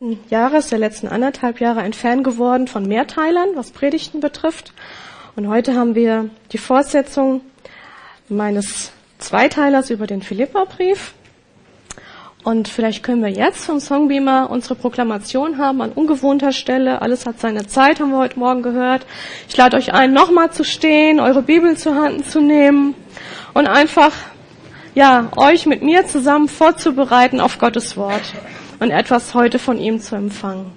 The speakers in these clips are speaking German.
letzten Jahres, der letzten 1,5 Jahre ein Fan geworden von Mehrteilern, was Predigten betrifft. Und heute haben wir die Fortsetzung meines Zweiteilers über den Philipperbrief. Und vielleicht können wir jetzt vom Songbeamer unsere Proklamation haben an ungewohnter Stelle. Alles hat seine Zeit, haben wir heute Morgen gehört. Ich lade euch ein, nochmal zu stehen, eure Bibel zur Hand zu nehmen und einfach, euch mit mir zusammen vorzubereiten auf Gottes Wort und etwas heute von ihm zu empfangen.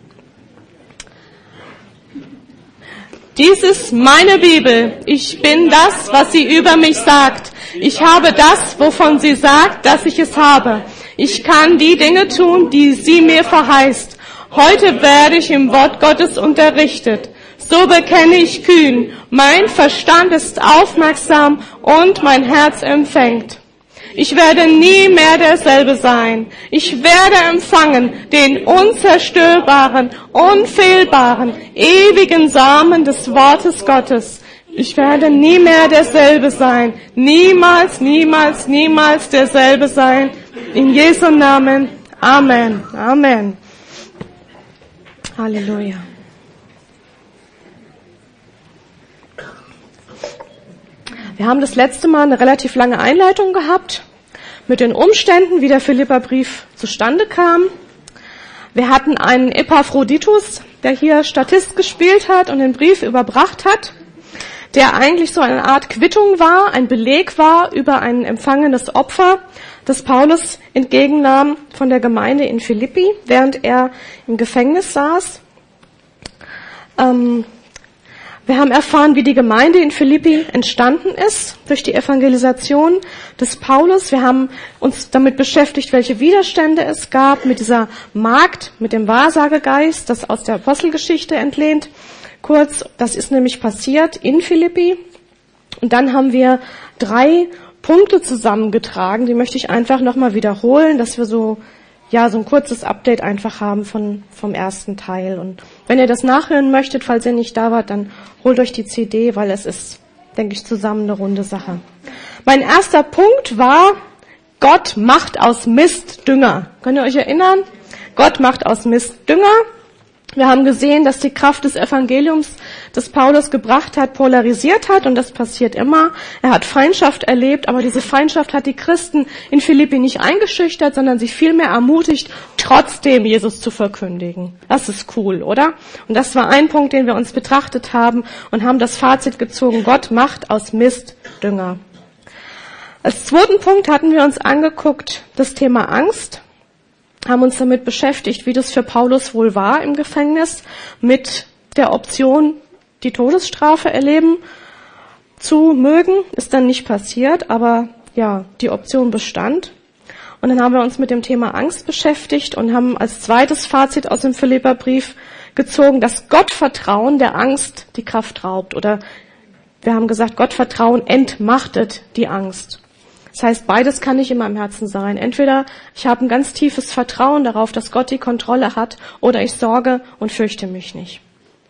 Dies ist meine Bibel. Ich bin das, was sie über mich sagt. Ich habe das, wovon sie sagt, dass ich es habe. Ich kann die Dinge tun, die sie mir verheißt. Heute werde ich im Wort Gottes unterrichtet. So bekenne ich kühn. Mein Verstand ist aufmerksam und mein Herz empfängt. Ich werde nie mehr derselbe sein. Ich werde empfangen den unzerstörbaren, unfehlbaren, ewigen Samen des Wortes Gottes. Ich werde nie mehr derselbe sein. Niemals, niemals, niemals derselbe sein. In Jesu Namen. Amen. Amen. Halleluja. Wir haben das letzte Mal eine relativ lange Einleitung gehabt mit den Umständen, wie der Philipperbrief zustande kam. Wir hatten einen Epaphroditus, der hier Statist gespielt hat und den Brief überbracht hat, der eigentlich so eine Art Quittung war, ein Beleg war über ein empfangenes Opfer, das Paulus entgegennahm von der Gemeinde in Philippi, während er im Gefängnis saß. Wir haben erfahren, wie die Gemeinde in Philippi entstanden ist durch die Evangelisation des Paulus. Wir haben uns damit beschäftigt, welche Widerstände es gab mit dieser Magd, mit dem Wahrsagegeist, das aus der Apostelgeschichte entlehnt. Kurz, das ist nämlich passiert in Philippi. Und dann haben wir 3 Punkte zusammengetragen, die möchte ich einfach nochmal wiederholen, dass wir so ein kurzes Update einfach haben vom ersten Teil. Und wenn ihr das nachhören möchtet, falls ihr nicht da wart, dann holt euch die CD, weil es ist, denke ich, zusammen eine runde Sache. Mein erster Punkt war, Gott macht aus Mist Dünger. Könnt ihr euch erinnern? Gott macht aus Mist Dünger. Wir haben gesehen, dass die Kraft des Evangeliums, das Paulus gebracht hat, polarisiert hat, und das passiert immer. Er hat Feindschaft erlebt, aber diese Feindschaft hat die Christen in Philippi nicht eingeschüchtert, sondern sie vielmehr ermutigt, trotzdem Jesus zu verkündigen. Das ist cool, oder? Und das war ein Punkt, den wir uns betrachtet haben und haben das Fazit gezogen, Gott macht aus Mist Dünger. Als zweiten Punkt hatten wir uns angeguckt, das Thema Angst. Haben uns damit beschäftigt, wie das für Paulus wohl war im Gefängnis, mit der Option, die Todesstrafe erleben zu mögen. Ist dann nicht passiert, aber die Option bestand. Und dann haben wir uns mit dem Thema Angst beschäftigt und haben als zweites Fazit aus dem Philipperbrief gezogen, dass Gottvertrauen der Angst die Kraft raubt. Oder wir haben gesagt, Gottvertrauen entmachtet die Angst. Das heißt, beides kann nicht in meinem Herzen sein. Entweder ich habe ein ganz tiefes Vertrauen darauf, dass Gott die Kontrolle hat, oder ich sorge und fürchte mich nicht.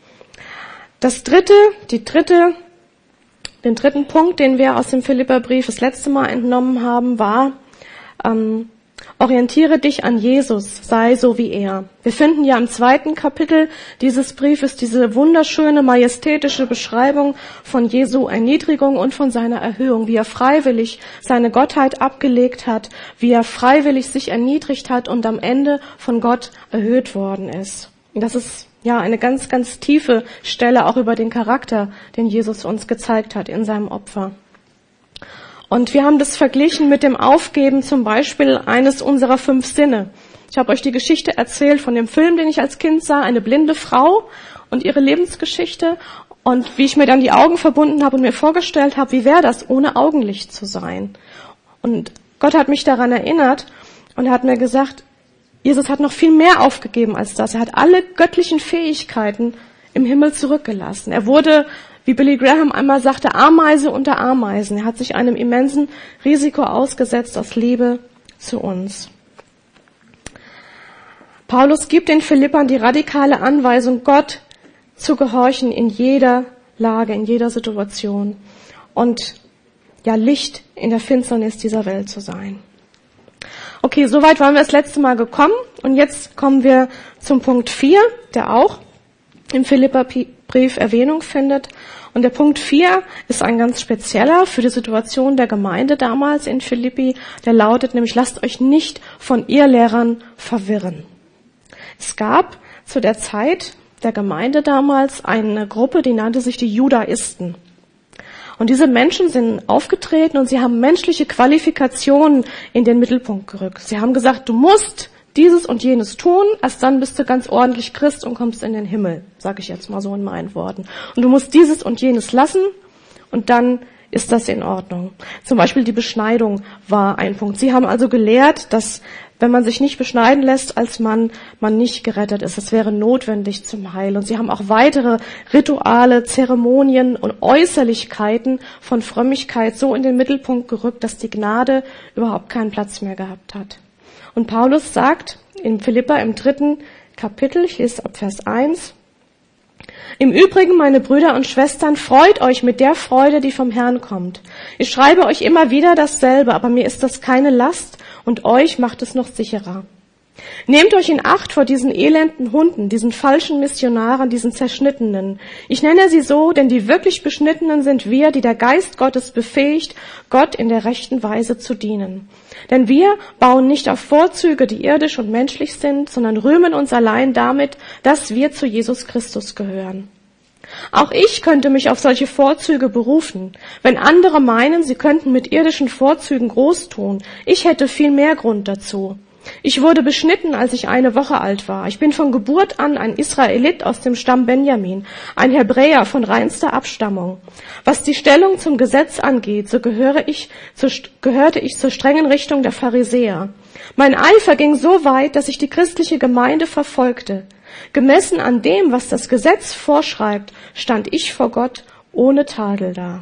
Den dritten Punkt, den wir aus dem Philipperbrief das letzte Mal entnommen haben, war, orientiere dich an Jesus, sei so wie er. Wir finden ja im 2. Kapitel dieses Briefes diese wunderschöne, majestätische Beschreibung von Jesu Erniedrigung und von seiner Erhöhung, wie er freiwillig seine Gottheit abgelegt hat, wie er freiwillig sich erniedrigt hat und am Ende von Gott erhöht worden ist. Und das ist eine ganz, ganz tiefe Stelle auch über den Charakter, den Jesus uns gezeigt hat in seinem Opfer. Und wir haben das verglichen mit dem Aufgeben zum Beispiel eines unserer 5 Sinne. Ich habe euch die Geschichte erzählt von dem Film, den ich als Kind sah, eine blinde Frau und ihre Lebensgeschichte. Und wie ich mir dann die Augen verbunden habe und mir vorgestellt habe, wie wäre das, ohne Augenlicht zu sein. Und Gott hat mich daran erinnert und er hat mir gesagt, Jesus hat noch viel mehr aufgegeben als das. Er hat alle göttlichen Fähigkeiten im Himmel zurückgelassen. Er wurde, wie Billy Graham einmal sagte, Ameise unter Ameisen. Er hat sich einem immensen Risiko ausgesetzt aus Liebe zu uns. Paulus gibt den Philippern die radikale Anweisung, Gott zu gehorchen in jeder Lage, in jeder Situation und Licht in der Finsternis dieser Welt zu sein. Okay, soweit waren wir das letzte Mal gekommen und jetzt kommen wir zum Punkt 4, der auch im Philipperbrief Erwähnung findet. Und der Punkt 4 ist ein ganz spezieller für die Situation der Gemeinde damals in Philippi. Der lautet nämlich, lasst euch nicht von Irrlehrern verwirren. Es gab zu der Zeit der Gemeinde damals eine Gruppe, die nannte sich die Judaisten. Und diese Menschen sind aufgetreten und sie haben menschliche Qualifikationen in den Mittelpunkt gerückt. Sie haben gesagt, du musst dieses und jenes tun, erst dann bist du ganz ordentlich Christ und kommst in den Himmel, sage ich jetzt mal so in meinen Worten. Und du musst dieses und jenes lassen und dann ist das in Ordnung. Zum Beispiel die Beschneidung war ein Punkt. Sie haben also gelehrt, dass wenn man sich nicht beschneiden lässt als Mann, man nicht gerettet ist. Das wäre notwendig zum Heil. Und sie haben auch weitere Rituale, Zeremonien und Äußerlichkeiten von Frömmigkeit so in den Mittelpunkt gerückt, dass die Gnade überhaupt keinen Platz mehr gehabt hat. Und Paulus sagt in Philipper im 3. Kapitel, ich lese ab Vers 1, im Übrigen, meine Brüder und Schwestern, freut euch mit der Freude, die vom Herrn kommt. Ich schreibe euch immer wieder dasselbe, aber mir ist das keine Last und euch macht es noch sicherer. Nehmt euch in Acht vor diesen elenden Hunden, diesen falschen Missionaren, diesen Zerschnittenen. Ich nenne sie so, denn die wirklich Beschnittenen sind wir, die der Geist Gottes befähigt, Gott in der rechten Weise zu dienen. Denn wir bauen nicht auf Vorzüge, die irdisch und menschlich sind, sondern rühmen uns allein damit, dass wir zu Jesus Christus gehören. Auch ich könnte mich auf solche Vorzüge berufen. Wenn andere meinen, sie könnten mit irdischen Vorzügen groß tun, ich hätte viel mehr Grund dazu. Ich wurde beschnitten, als ich 1 Woche alt war. Ich bin von Geburt an ein Israelit aus dem Stamm Benjamin, ein Hebräer von reinster Abstammung. Was die Stellung zum Gesetz angeht, so gehörte ich zur strengen Richtung der Pharisäer. Mein Eifer ging so weit, dass ich die christliche Gemeinde verfolgte. Gemessen an dem, was das Gesetz vorschreibt, stand ich vor Gott ohne Tadel da.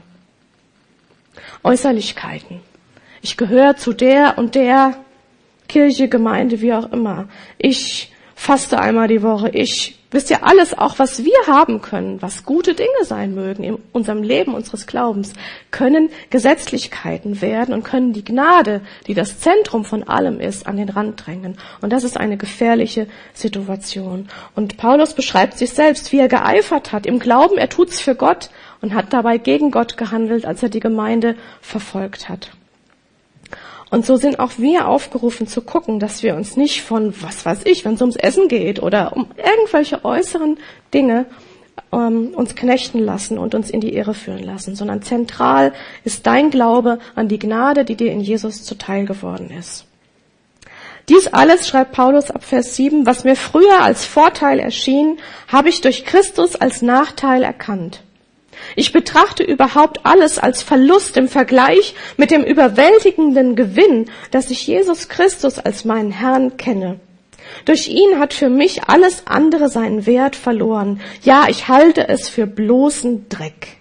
Äußerlichkeiten. Ich gehöre zu der und der Kirche, Gemeinde, wie auch immer. Ich faste einmal die Woche. Wisst ihr, alles, auch was wir haben können, was gute Dinge sein mögen in unserem Leben, unseres Glaubens, können Gesetzlichkeiten werden und können die Gnade, die das Zentrum von allem ist, an den Rand drängen. Und das ist eine gefährliche Situation. Und Paulus beschreibt sich selbst, wie er geeifert hat im Glauben, er tut's für Gott und hat dabei gegen Gott gehandelt, als er die Gemeinde verfolgt hat. Und so sind auch wir aufgerufen zu gucken, dass wir uns nicht von, was weiß ich, wenn es ums Essen geht oder um irgendwelche äußeren Dinge uns knechten lassen und uns in die Irre führen lassen, sondern zentral ist dein Glaube an die Gnade, die dir in Jesus zuteil geworden ist. Dies alles, schreibt Paulus ab Vers 7, was mir früher als Vorteil erschien, habe ich durch Christus als Nachteil erkannt. Ich betrachte überhaupt alles als Verlust im Vergleich mit dem überwältigenden Gewinn, dass ich Jesus Christus als meinen Herrn kenne. Durch ihn hat für mich alles andere seinen Wert verloren. Ja, ich halte es für bloßen Dreck.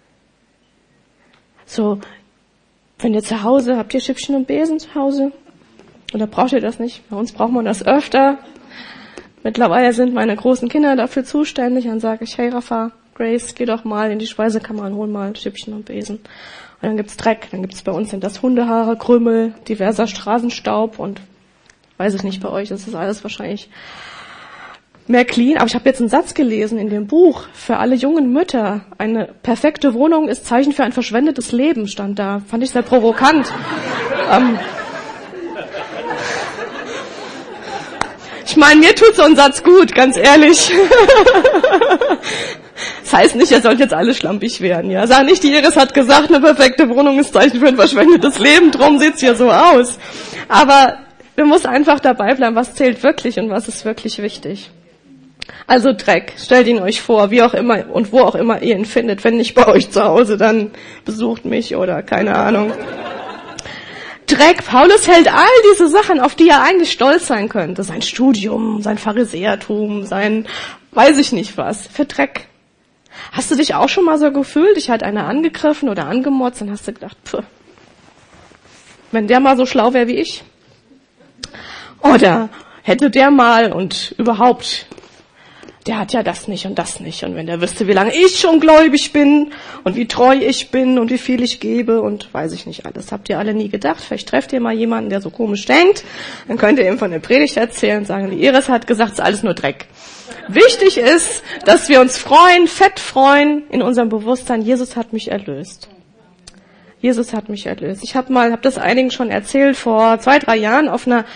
So, wenn ihr zu Hause, habt ihr Schippchen und Besen zu Hause? Oder braucht ihr das nicht? Bei uns braucht man das öfter. Mittlerweile sind meine großen Kinder dafür zuständig. Dann sage ich, hey Rafa, Grace, geh doch mal in die Speisekammer und hol mal Schippchen und Besen. Und dann gibt's Dreck, dann gibt's bei uns sind das Hundehaare, Krümel, diverser Straßenstaub und weiß ich nicht, bei euch ist das alles wahrscheinlich mehr clean. Aber ich habe jetzt einen Satz gelesen in dem Buch für alle jungen Mütter. Eine perfekte Wohnung ist Zeichen für ein verschwendetes Leben, stand da. Fand ich sehr provokant. Ich meine, mir tut so ein Satz gut, ganz ehrlich. Das heißt nicht, ihr sollt jetzt alle schlampig werden, ja. Sag nicht, die Iris hat gesagt, eine perfekte Wohnung ist Zeichen für ein verschwendetes Leben, drum sieht's hier so aus. Aber wir müssen einfach dabei bleiben, was zählt wirklich und was ist wirklich wichtig. Also Dreck, stellt ihn euch vor, wie auch immer und wo auch immer ihr ihn findet. Wenn nicht bei euch zu Hause, dann besucht mich oder keine Ahnung. Dreck, Paulus hält all diese Sachen, auf die er eigentlich stolz sein könnte. Sein Studium, sein Pharisäertum, sein weiß ich nicht was, für Dreck. Hast du dich auch schon mal so gefühlt? Dich hat einer angegriffen oder angemotzt und hast du gedacht, pff, wenn der mal so schlau wäre wie ich. Oder hätte der mal und überhaupt der hat ja das nicht und das nicht. Und wenn der wüsste, wie lange ich schon gläubig bin und wie treu ich bin und wie viel ich gebe und weiß ich nicht alles. Habt ihr alle nie gedacht? Vielleicht trefft ihr mal jemanden, der so komisch denkt. Dann könnt ihr ihm von der Predigt erzählen und sagen, die Iris hat gesagt, es ist alles nur Dreck. Wichtig ist, dass wir uns freuen, fett freuen in unserem Bewusstsein, Jesus hat mich erlöst. Jesus hat mich erlöst. Ich habe das einigen schon erzählt, vor 2-3 Jahren auf einer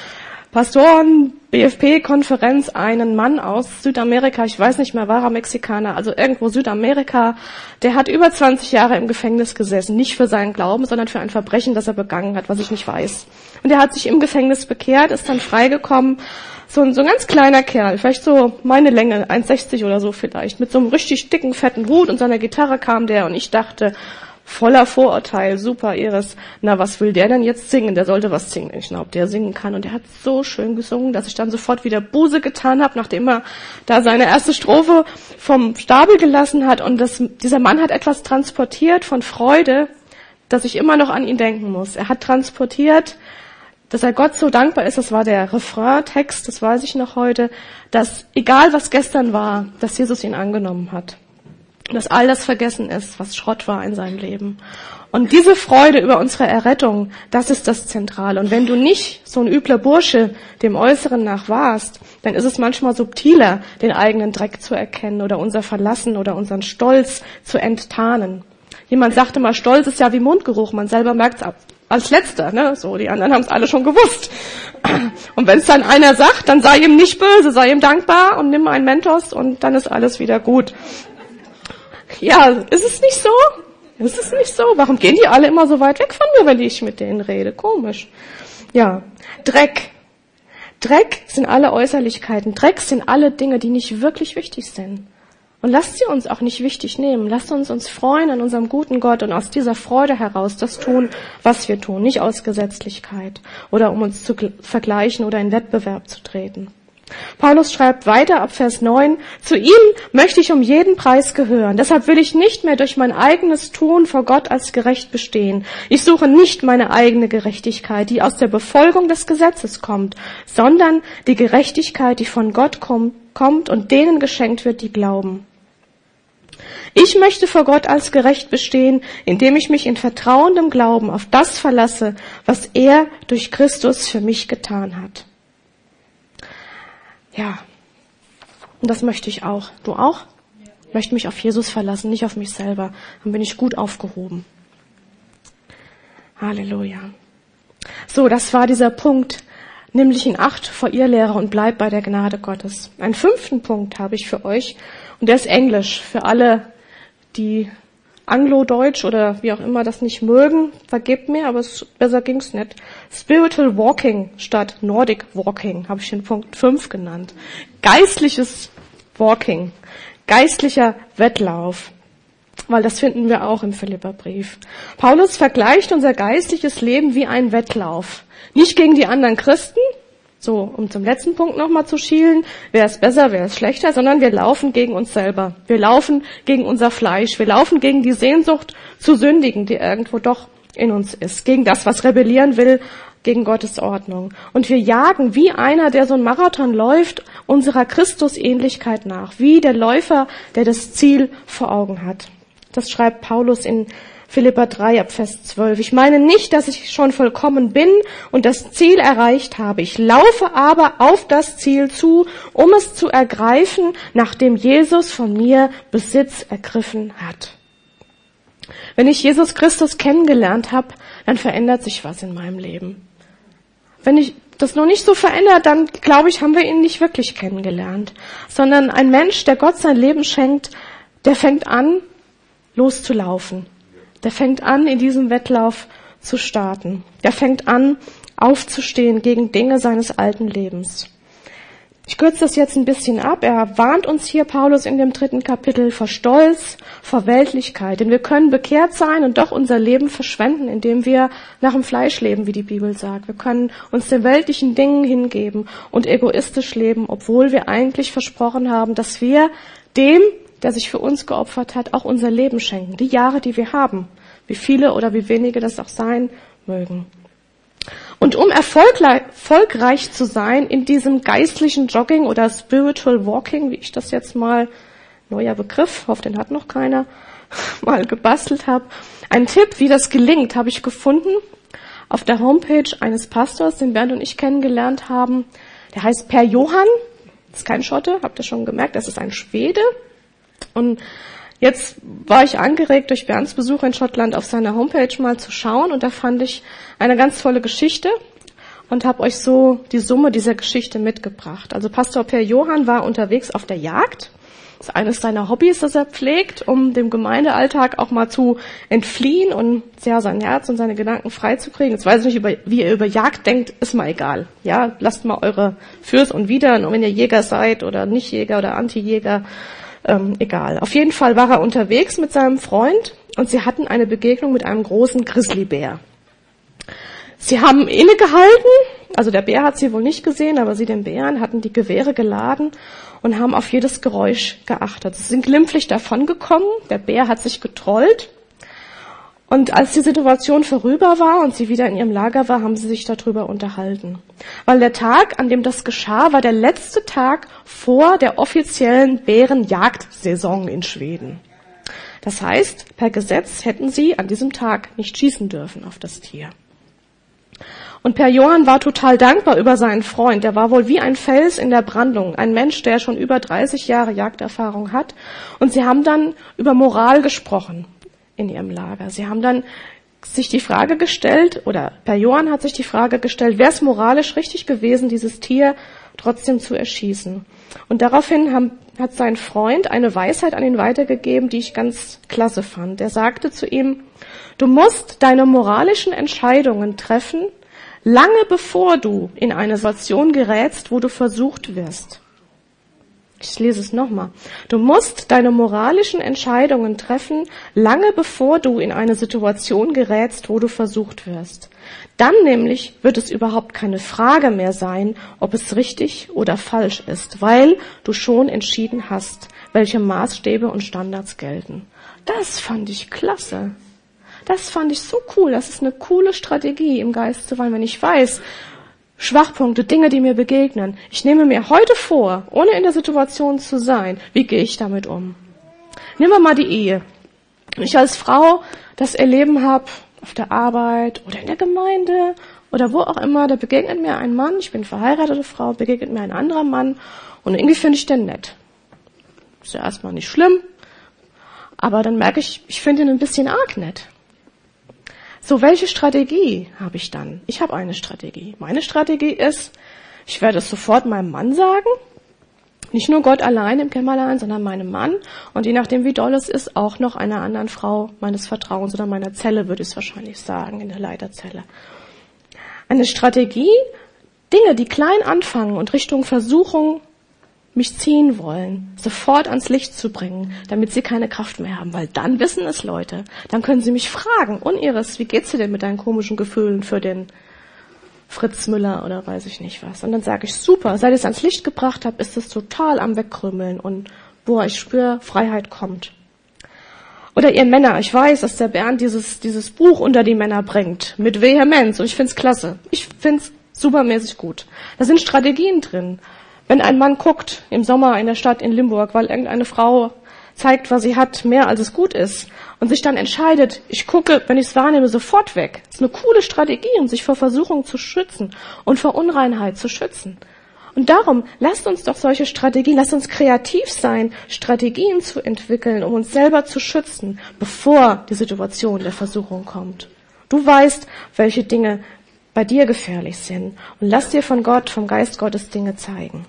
Pastoren-BFP-Konferenz einen Mann aus Südamerika, ich weiß nicht mehr, war er Mexikaner, also irgendwo Südamerika, der hat über 20 Jahre im Gefängnis gesessen, nicht für seinen Glauben, sondern für ein Verbrechen, das er begangen hat, was ich nicht weiß. Und er hat sich im Gefängnis bekehrt, ist dann freigekommen, so ein ganz kleiner Kerl, vielleicht so meine Länge, 1,60 oder so vielleicht, mit so einem richtig dicken, fetten Hut und seiner Gitarre kam der und ich dachte, voller Vorurteil, super, Iris, na, was will der denn jetzt singen? Der sollte was singen. Ich glaube, der singen kann. Und der hat so schön gesungen, dass ich dann sofort wieder Buße getan habe, nachdem er da seine erste Strophe vom Stapel gelassen hat. Und dieser Mann hat etwas transportiert von Freude, dass ich immer noch an ihn denken muss. Er hat transportiert, dass er Gott so dankbar ist, das war der Refrain-Text, das weiß ich noch heute, dass egal was gestern war, dass Jesus ihn angenommen hat. Dass all das vergessen ist, was Schrott war in seinem Leben. Und diese Freude über unsere Errettung, das ist das Zentrale. Und wenn du nicht so ein übler Bursche dem Äußeren nach warst, dann ist es manchmal subtiler, den eigenen Dreck zu erkennen oder unser Verlassen oder unseren Stolz zu enttarnen. Jemand sagte mal, Stolz ist ja wie Mundgeruch, man selber merkt es als Letzter, ne? So, die anderen haben es alle schon gewusst. Und wenn es dann einer sagt, dann sei ihm nicht böse, sei ihm dankbar und nimm einen Mentos und dann ist alles wieder gut. Ja, ist es nicht so? Ist es nicht so? Warum gehen die alle immer so weit weg von mir, wenn ich mit denen rede? Komisch. Ja, Dreck. Dreck sind alle Äußerlichkeiten. Dreck sind alle Dinge, die nicht wirklich wichtig sind. Und lasst sie uns auch nicht wichtig nehmen. Lasst uns freuen an unserem guten Gott und aus dieser Freude heraus das tun, was wir tun. Nicht aus Gesetzlichkeit oder um uns zu vergleichen oder in Wettbewerb zu treten. Paulus schreibt weiter ab Vers 9, zu ihm möchte ich um jeden Preis gehören. Deshalb will ich nicht mehr durch mein eigenes Tun vor Gott als gerecht bestehen. Ich suche nicht meine eigene Gerechtigkeit, die aus der Befolgung des Gesetzes kommt, sondern die Gerechtigkeit, die von Gott kommt und denen geschenkt wird, die glauben. Ich möchte vor Gott als gerecht bestehen, indem ich mich in vertrauendem Glauben auf das verlasse, was er durch Christus für mich getan hat. Ja, und das möchte ich auch. Du auch? Ich möchte mich auf Jesus verlassen, nicht auf mich selber. Dann bin ich gut aufgehoben. Halleluja. So, das war dieser Punkt. Nimm dich in Acht vor Irrlehre und bleib bei der Gnade Gottes. Einen 5. Punkt habe ich für euch und der ist Englisch. Für alle, die Anglo-Deutsch oder wie auch immer das nicht mögen, vergebt mir, aber besser ging's nicht. Spiritual Walking statt Nordic Walking habe ich den Punkt 5 genannt. Geistliches Walking, geistlicher Wettlauf, weil das finden wir auch im Philipperbrief. Paulus vergleicht unser geistliches Leben wie einen Wettlauf. Nicht gegen die anderen Christen, so, um zum letzten Punkt nochmal zu schielen, wer ist besser, wer ist schlechter, sondern wir laufen gegen uns selber. Wir laufen gegen unser Fleisch. Wir laufen gegen die Sehnsucht zu sündigen, die irgendwo doch in uns ist. Gegen das, was rebellieren will, gegen Gottes Ordnung. Und wir jagen wie einer, der so einen Marathon läuft, unserer Christusähnlichkeit nach. Wie der Läufer, der das Ziel vor Augen hat. Das schreibt Paulus in Philipper 3 ab Vers 12. Ich meine nicht, dass ich schon vollkommen bin und das Ziel erreicht habe. Ich laufe aber auf das Ziel zu, um es zu ergreifen, nachdem Jesus von mir Besitz ergriffen hat. Wenn ich Jesus Christus kennengelernt habe, dann verändert sich was in meinem Leben. Wenn ich das noch nicht so verändert, dann glaube ich, haben wir ihn nicht wirklich kennengelernt. Sondern ein Mensch, der Gott sein Leben schenkt, der fängt an, loszulaufen. Der fängt an, in diesem Wettlauf zu starten. Der fängt an, aufzustehen gegen Dinge seines alten Lebens. Ich kürze das jetzt ein bisschen ab. Er warnt uns hier, Paulus, in dem 3. Kapitel vor Stolz, vor Weltlichkeit. Denn wir können bekehrt sein und doch unser Leben verschwenden, indem wir nach dem Fleisch leben, wie die Bibel sagt. Wir können uns den weltlichen Dingen hingeben und egoistisch leben, obwohl wir eigentlich versprochen haben, dass wir dem, der sich für uns geopfert hat, auch unser Leben schenken. Die Jahre, die wir haben. Wie viele oder wie wenige das auch sein mögen. Und um erfolgreich zu sein in diesem geistlichen Jogging oder Spiritual Walking, wie ich das jetzt mal, neuer Begriff, hoffe, den hat noch keiner, mal gebastelt habe. Ein Tipp, wie das gelingt, habe ich gefunden auf der Homepage eines Pastors, den Bernd und ich kennengelernt haben. Der heißt Per Johann, ist kein Schotte, habt ihr schon gemerkt, das ist ein Schwede. Und jetzt war ich angeregt, durch Bernds Besuch in Schottland auf seiner Homepage mal zu schauen und da fand ich eine ganz tolle Geschichte und habe euch so die Summe dieser Geschichte mitgebracht. Also Pastor Per Johann war unterwegs auf der Jagd. Das ist eines seiner Hobbys, das er pflegt, um dem Gemeindealltag auch mal zu entfliehen und ja, sein Herz und seine Gedanken freizukriegen. Jetzt weiß ich nicht, wie ihr über Jagd denkt, ist mal egal. Ja, lasst mal eure Fürs und Widern, und wenn ihr Jäger seid oder nicht Jäger oder Anti-Jäger, egal. Auf jeden Fall war er unterwegs mit seinem Freund und sie hatten eine Begegnung mit einem großen Grizzlybär. Sie haben innegehalten, also der Bär hat sie wohl nicht gesehen, aber sie den Bären hatten die Gewehre geladen und haben auf jedes Geräusch geachtet. Sie sind glimpflich davongekommen, der Bär hat sich getrollt und als die Situation vorüber war und sie wieder in ihrem Lager war, haben sie sich darüber unterhalten. Weil der Tag, an dem das geschah, war der letzte Tag vor der offiziellen Bärenjagdsaison in Schweden. Das heißt, per Gesetz hätten sie an diesem Tag nicht schießen dürfen auf das Tier. Und Per Johann war total dankbar über seinen Freund. Der war wohl wie ein Fels in der Brandung. Ein Mensch, der schon über 30 Jahre Jagderfahrung hat. Und sie haben dann über Moral gesprochen in ihrem Lager. Sie haben dann sich die Frage gestellt, oder Per Johann hat sich die Frage gestellt, wäre es moralisch richtig gewesen, dieses Tier trotzdem zu erschießen? Und daraufhin hat sein Freund eine Weisheit an ihn weitergegeben, die ich ganz klasse fand. Er sagte zu ihm, du musst deine moralischen Entscheidungen treffen, lange bevor du in eine Situation gerätst, wo du versucht wirst. Ich lese es nochmal. Du musst deine moralischen Entscheidungen treffen, lange bevor du in eine Situation gerätst, wo du versucht wirst. Dann nämlich wird es überhaupt keine Frage mehr sein, ob es richtig oder falsch ist, weil du schon entschieden hast, welche Maßstäbe und Standards gelten. Das fand ich klasse. Das fand ich so cool. Das ist eine coole Strategie, im Geist zu weilen, wenn ich weiß, Schwachpunkte, Dinge, die mir begegnen. Ich nehme mir heute vor, ohne in der Situation zu sein, wie gehe ich damit um? Nehmen wir mal die Ehe. Wenn ich als Frau das Erleben habe, auf der Arbeit oder in der Gemeinde oder wo auch immer, da begegnet mir ein Mann, ich bin verheiratete Frau, begegnet mir ein anderer Mann und irgendwie finde ich den nett. Ist ja erstmal nicht schlimm, aber dann merke ich finde ihn ein bisschen arg nett. So, welche Strategie habe ich dann? Ich habe eine Strategie. Meine Strategie ist, ich werde es sofort meinem Mann sagen. Nicht nur Gott allein im Kämmerlein, sondern meinem Mann. Und je nachdem, wie doll es ist, auch noch einer anderen Frau meines Vertrauens oder meiner Zelle, würde ich es wahrscheinlich sagen, in der Leiterzelle. Eine Strategie, Dinge, die klein anfangen und Richtung Versuchung mich ziehen wollen, sofort ans Licht zu bringen, damit sie keine Kraft mehr haben, weil dann wissen es Leute. Dann können sie mich fragen, Uniris, wie geht's dir denn mit deinen komischen Gefühlen für den Fritz Müller oder weiß ich nicht was. Und dann sage ich, super, seit ich es ans Licht gebracht habe, ist es total am Wegkrümmeln und boah, ich spüre, Freiheit kommt. Oder ihr Männer, ich weiß, dass der Bernd dieses Buch unter die Männer bringt, mit Vehemenz und ich find's klasse. Ich find's supermäßig gut. Da sind Strategien drin. Wenn ein Mann guckt im Sommer in der Stadt in Limburg, weil irgendeine Frau zeigt, was sie hat, mehr als es gut ist, und sich dann entscheidet, ich gucke, wenn ich es wahrnehme, sofort weg. Das ist eine coole Strategie, um sich vor Versuchung zu schützen und vor Unreinheit zu schützen. Und darum, lasst uns doch solche Strategien, lasst uns kreativ sein, Strategien zu entwickeln, um uns selber zu schützen, bevor die Situation der Versuchung kommt. Du weißt, welche Dinge bei dir gefährlich sind. Und lass dir von Gott, vom Geist Gottes Dinge zeigen.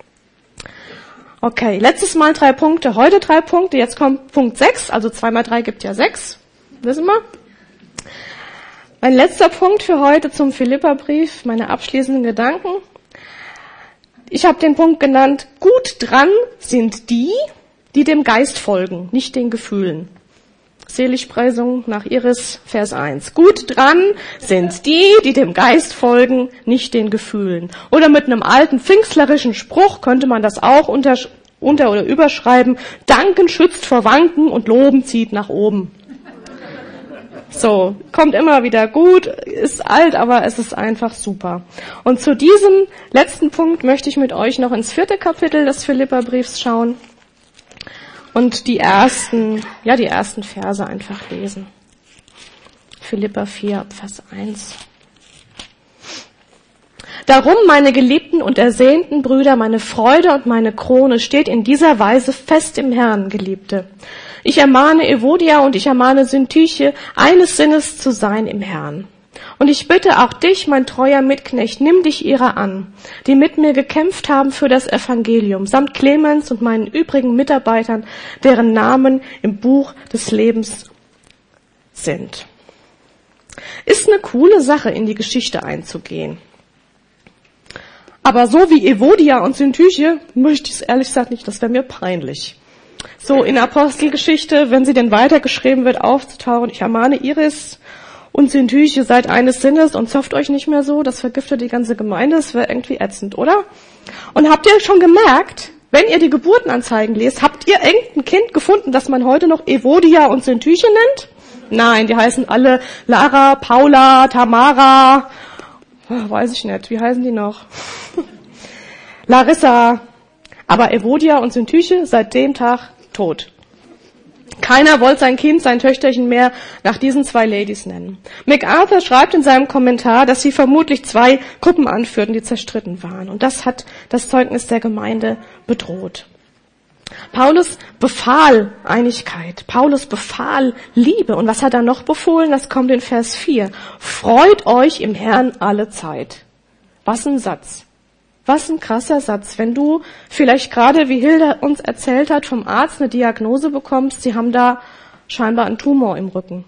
Okay, letztes Mal 3 Punkte, heute 3 Punkte, jetzt kommt Punkt 6, also 2 mal 3 gibt ja 6, wissen wir. Mein letzter Punkt für heute zum Philipperbrief, meine abschließenden Gedanken. Ich habe den Punkt genannt, gut dran sind die, die dem Geist folgen, nicht den Gefühlen. Seligpreisung nach Iris, Vers 1. Gut dran sind die, die dem Geist folgen, nicht den Gefühlen. Oder mit einem alten pfingstlerischen Spruch könnte man das auch unter oder überschreiben. Danken schützt vor Wanken und Loben zieht nach oben. So, kommt immer wieder gut, ist alt, aber es ist einfach super. Und zu diesem letzten Punkt möchte ich mit euch noch ins 4. Kapitel des Philipperbriefs schauen und die ersten Verse einfach lesen. Philipper 4, Vers 1. Darum, meine geliebten und ersehnten Brüder, meine Freude und meine Krone steht in dieser Weise fest im Herrn, Geliebte. Ich ermahne Evodia und ich ermahne Syntyche, eines Sinnes zu sein im Herrn. Und ich bitte auch dich, mein treuer Mitknecht, nimm dich ihrer an, die mit mir gekämpft haben für das Evangelium, samt Clemens und meinen übrigen Mitarbeitern, deren Namen im Buch des Lebens sind. Ist eine coole Sache, in die Geschichte einzugehen. Aber so wie Evodia und Syntyche möchte ich es ehrlich gesagt nicht, das wäre mir peinlich. So in Apostelgeschichte, wenn sie denn weitergeschrieben wird, aufzutauchen, ich ermahne Iris und Syntyche, seid eines Sinnes und zofft euch nicht mehr so, das vergiftet die ganze Gemeinde, das wäre irgendwie ätzend, oder? Und habt ihr schon gemerkt, wenn ihr die Geburtenanzeigen lest, habt ihr irgendein Kind gefunden, das man heute noch Evodia und Syntyche nennt? Nein, die heißen alle Lara, Paula, Tamara, weiß ich nicht, wie heißen die noch? Larissa. Aber Evodia und Syntyche seit dem Tag tot. Keiner wollte sein Kind, sein Töchterchen mehr nach diesen 2 Ladies nennen. MacArthur schreibt in seinem Kommentar, dass sie vermutlich 2 Gruppen anführten, die zerstritten waren. Und das hat das Zeugnis der Gemeinde bedroht. Paulus befahl Einigkeit. Paulus befahl Liebe. Und was hat er noch befohlen? Das kommt in Vers 4. Freut euch im Herrn alle Zeit. Was ein Satz. Was ein krasser Satz. Wenn du vielleicht gerade, wie Hilda uns erzählt hat, vom Arzt eine Diagnose bekommst, sie haben da scheinbar einen Tumor im Rücken.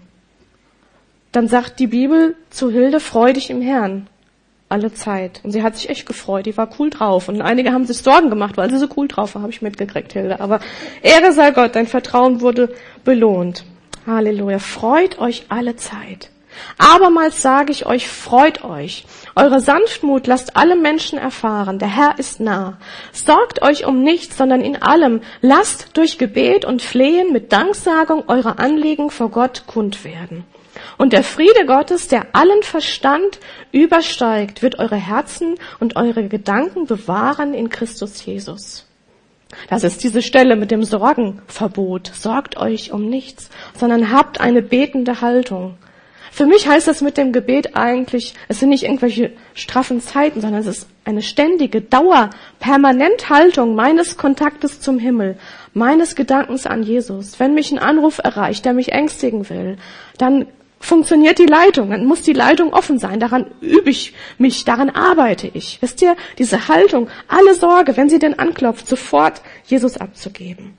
Dann sagt die Bibel zu Hilde, freu dich im Herrn. Alle Zeit. Und sie hat sich echt gefreut, die war cool drauf. Und einige haben sich Sorgen gemacht, weil sie so cool drauf war, habe ich mitgekriegt, Hilde. Aber Ehre sei Gott, dein Vertrauen wurde belohnt. Halleluja. Freut euch alle Zeit. Abermals sage ich euch, freut euch. Eure Sanftmut lasst alle Menschen erfahren. Der Herr ist nah. Sorgt euch um nichts, sondern in allem lasst durch Gebet und Flehen mit Danksagung eure Anliegen vor Gott kund werden. Und der Friede Gottes, der allen Verstand übersteigt, wird eure Herzen und eure Gedanken bewahren in Christus Jesus. Das ist diese Stelle mit dem Sorgenverbot. Sorgt euch um nichts, sondern habt eine betende Haltung. Für mich heißt das mit dem Gebet eigentlich, es sind nicht irgendwelche straffen Zeiten, sondern es ist eine ständige permanente Haltung meines Kontaktes zum Himmel, meines Gedankens an Jesus. Wenn mich ein Anruf erreicht, der mich ängstigen will, dann funktioniert die Leitung, dann muss die Leitung offen sein, daran übe ich mich, daran arbeite ich. Wisst ihr, diese Haltung, alle Sorge, wenn sie denn anklopft, sofort Jesus abzugeben.